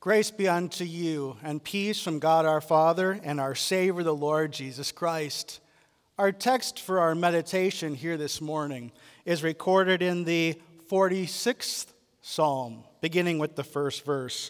Grace be unto you, and peace from God our Father and our Savior, the Lord Jesus Christ. Our text for our meditation here this morning is recorded in the 46th Psalm, beginning with the first verse.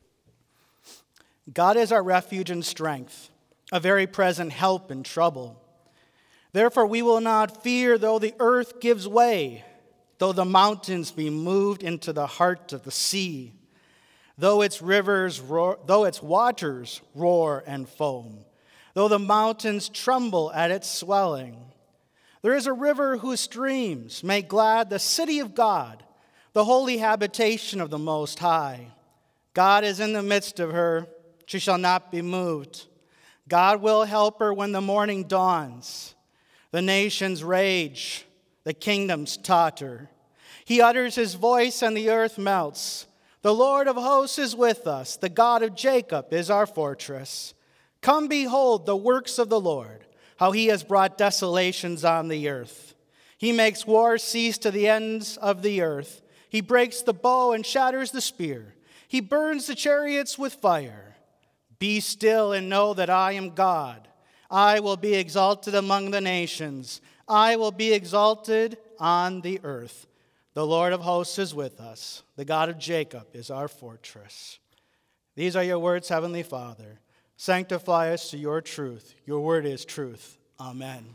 God is our refuge and strength, a very present help in trouble. Therefore we will not fear, though the earth gives way, though the mountains be moved into the heart of the sea, though its rivers roar, though its waters roar and foam, though the mountains tremble at its swelling. There is a river whose streams make glad the city of God, the holy habitation of the Most High. God is in the midst of her. She shall not be moved. God will help her when the morning dawns. The nations rage, the kingdoms totter. He utters his voice and the earth melts. The Lord of hosts is with us. The God of Jacob is our fortress. Come behold the works of the Lord, how he has brought desolations on the earth. He makes war cease to the ends of the earth. He breaks the bow and shatters the spear. He burns the chariots with fire. Be still and know that I am God. I will be exalted among the nations. I will be exalted on the earth. The Lord of hosts is with us. The God of Jacob is our fortress. These are your words, Heavenly Father. Sanctify us to your truth. Your word is truth. Amen.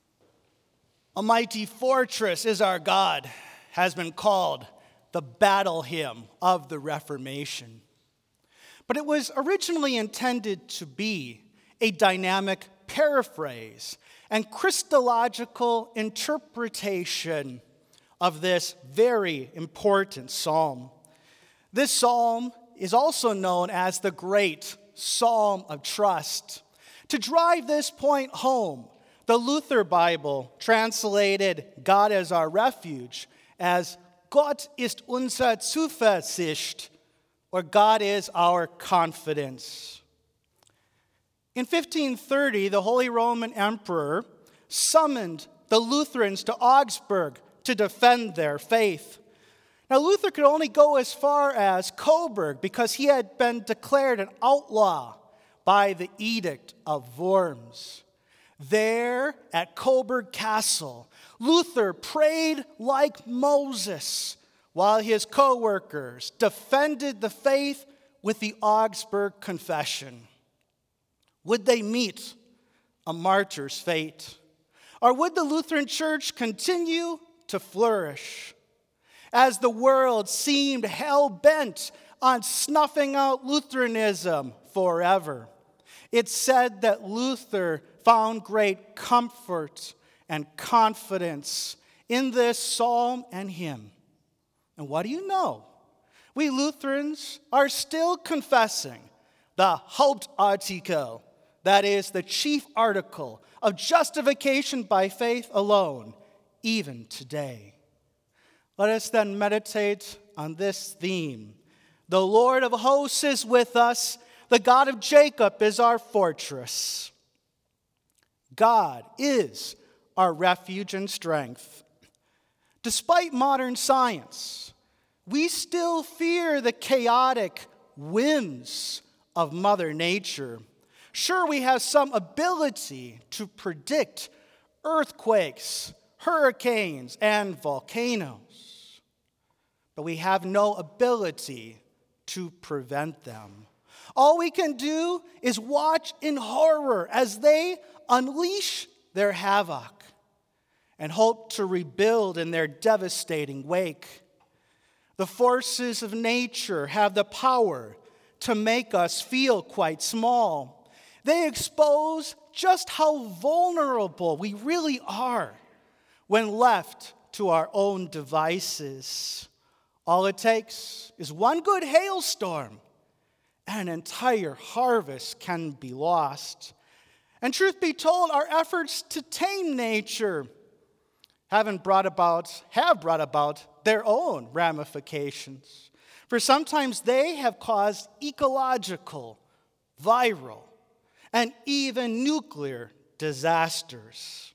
A mighty fortress is our God, has been called the battle hymn of the Reformation. But it was originally intended to be a dynamic paraphrase and Christological interpretation of this very important psalm. This psalm is also known as the Great Psalm of Trust. To drive this point home, the Luther Bible translated God as our refuge as Gott ist unser Zuversicht, or God is our confidence. In 1530, the Holy Roman Emperor summoned the Lutherans to Augsburg to defend their faith. Now, Luther could only go as far as Coburg because he had been declared an outlaw by the Edict of Worms. There at Coburg Castle, Luther prayed like Moses while his co-workers defended the faith with the Augsburg Confession. Would they meet a martyr's fate? Or would the Lutheran Church continue to flourish? As the world seemed hell-bent on snuffing out Lutheranism forever, it's said that Luther found great comfort and confidence in this psalm and hymn. And what do you know? We Lutherans are still confessing the Hauptartikel, that is, the chief article of justification by faith alone, even today. Let us then meditate on this theme. The Lord of hosts is with us. The God of Jacob is our fortress. God is our refuge and strength. Despite modern science, we still fear the chaotic whims of Mother Nature. Sure, we have some ability to predict earthquakes, hurricanes, and volcanoes, but we have no ability to prevent them. All we can do is watch in horror as they unleash their havoc and hope to rebuild in their devastating wake. The forces of nature have the power to make us feel quite small. They expose just how vulnerable we really are when left to our own devices. All it takes is one good hailstorm, and an entire harvest can be lost. And truth be told, our efforts to tame nature have brought about their own ramifications. For sometimes they have caused ecological, viral, and even nuclear disasters.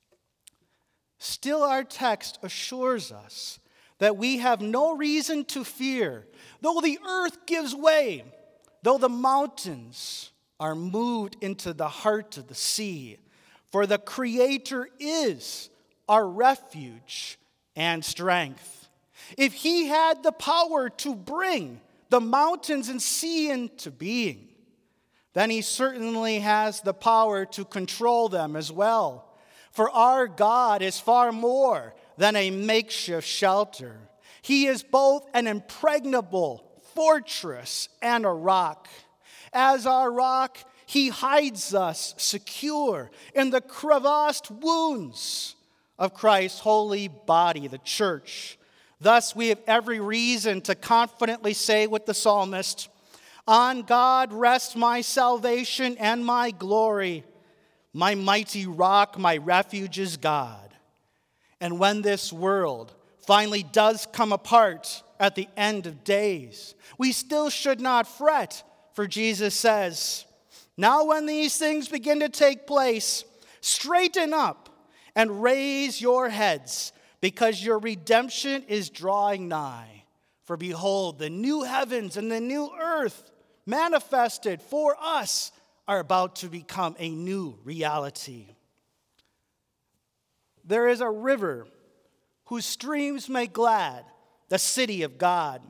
Still, our text assures us that we have no reason to fear, though the earth gives way, though the mountains are moved into the heart of the sea, for the Creator is our refuge and strength. If he had the power to bring the mountains and sea into being, then he certainly has the power to control them as well. For our God is far more than a makeshift shelter. He is both an impregnable fortress and a rock. As our rock, he hides us secure in the crevassed wounds of Christ's holy body, the church. Thus, we have every reason to confidently say with the psalmist, "On God rests my salvation and my glory. My mighty rock, my refuge is God." And when this world finally does come apart at the end of days, we still should not fret, for Jesus says, "Now when these things begin to take place, straighten up and raise your heads, because your redemption is drawing nigh. For behold, the new heavens and the new earth manifested for us are about to become a new reality." There is a river whose streams make glad the city of God.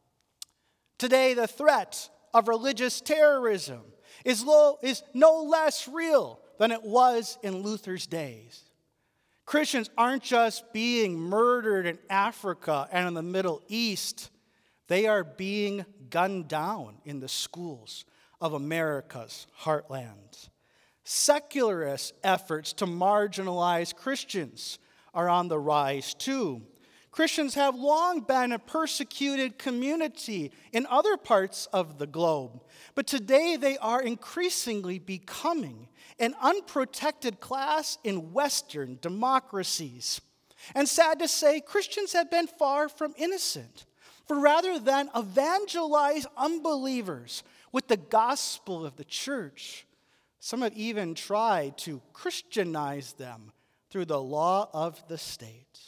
Today, the threat of religious terrorism is no less real than it was in Luther's days. Christians aren't just being murdered in Africa and in the Middle East. They are being gunned down in the schools of America's heartland. Secularist efforts to marginalize Christians are on the rise too. Christians have long been a persecuted community in other parts of the globe, but today they are increasingly becoming an unprotected class in Western democracies. And sad to say, Christians have been far from innocent. For rather than evangelize unbelievers with the gospel of the church, some have even tried to Christianize them through the law of the state.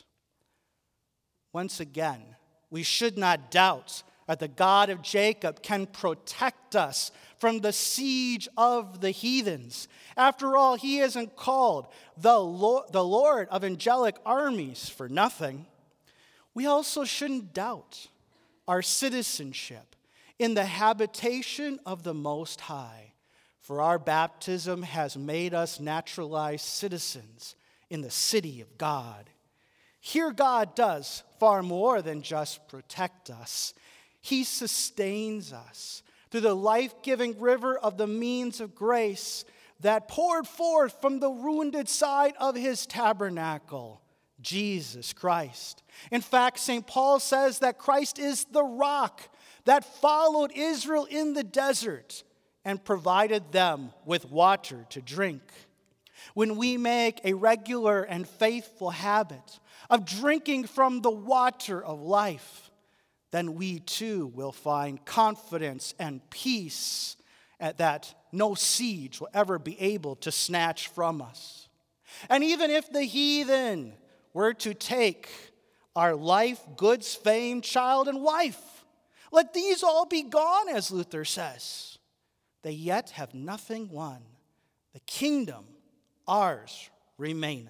Once again, we should not doubt that the God of Jacob can protect us from the siege of the heathens. After all, he isn't called the Lord of angelic armies for nothing. We also shouldn't doubt our citizenship in the habitation of the Most High, for our baptism has made us naturalized citizens in the city of God. Here God does far more than just protect us. He sustains us through the life-giving river of the means of grace that poured forth from the wounded side of his tabernacle, Jesus Christ. In fact, St. Paul says that Christ is the rock that followed Israel in the desert and provided them with water to drink. When we make a regular and faithful habit of drinking from the water of life, then we too will find confidence and peace that no siege will ever be able to snatch from us. And even if the heathen were to take our life, goods, fame, child, and wife, let these all be gone, as Luther says. They yet have nothing won. The kingdom, ours, remaineth.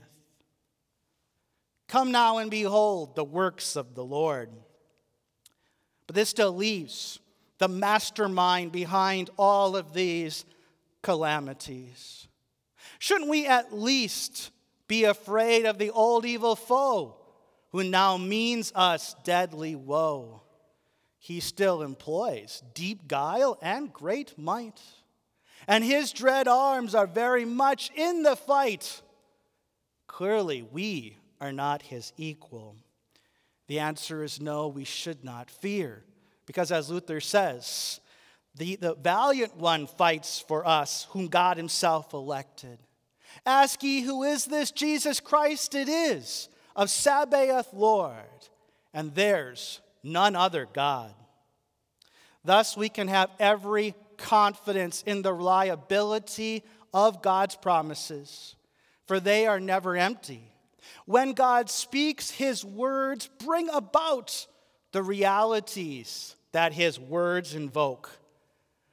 Come now and behold the works of the Lord. But this still leaves the mastermind behind all of these calamities. Shouldn't we at least be afraid of the old evil foe who now means us deadly woe? He still employs deep guile and great might, and his dread arms are very much in the fight. Clearly, we are not his equal. The answer is no, we should not fear, because as Luther says, the valiant one fights for us, whom God himself elected. Ask ye, who is this Jesus Christ? It is of Sabaoth Lord, and there's none other God. Thus we can have every confidence in the reliability of God's promises, for they are never empty. When God speaks, his words bring about the realities that his words invoke.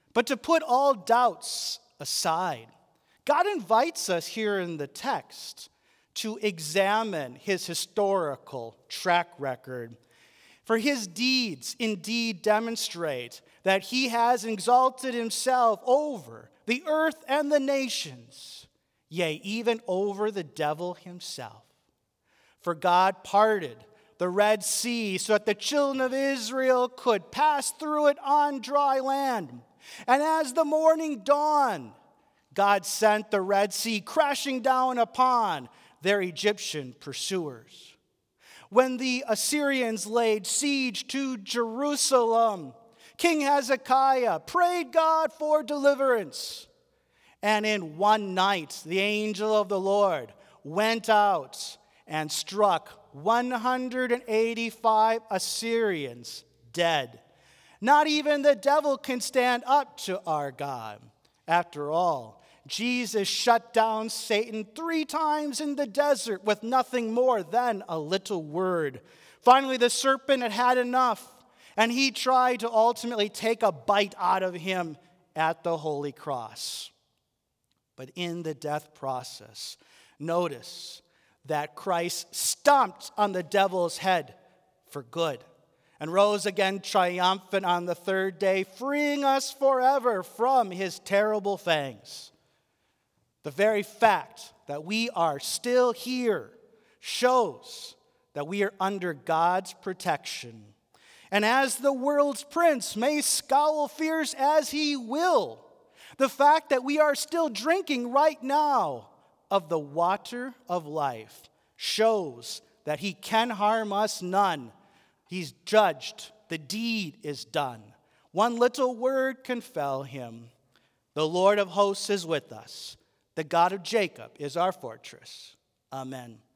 But to put all doubts aside, God invites us here in the text to examine his historical track record. For his deeds indeed demonstrate that he has exalted himself over the earth and the nations, yea, even over the devil himself. For God parted the Red Sea so that the children of Israel could pass through it on dry land. And as the morning dawned, God sent the Red Sea crashing down upon their Egyptian pursuers. When the Assyrians laid siege to Jerusalem, King Hezekiah prayed God for deliverance. And in one night, the angel of the Lord went out and struck 185 Assyrians dead. Not even the devil can stand up to our God. After all, Jesus shut down Satan 3 times in the desert with nothing more than a little word. Finally, the serpent had had enough, and he tried to ultimately take a bite out of him at the holy cross. But in the death process, notice that Christ stomped on the devil's head for good and rose again triumphant on the third day, freeing us forever from his terrible fangs. The very fact that we are still here shows that we are under God's protection. And as the world's prince may scowl fierce as he will, the fact that we are still drinking right now of the water of life shows that he can harm us none. He's judged. The deed is done. One little word can fell him. The Lord of hosts is with us. The God of Jacob is our fortress. Amen.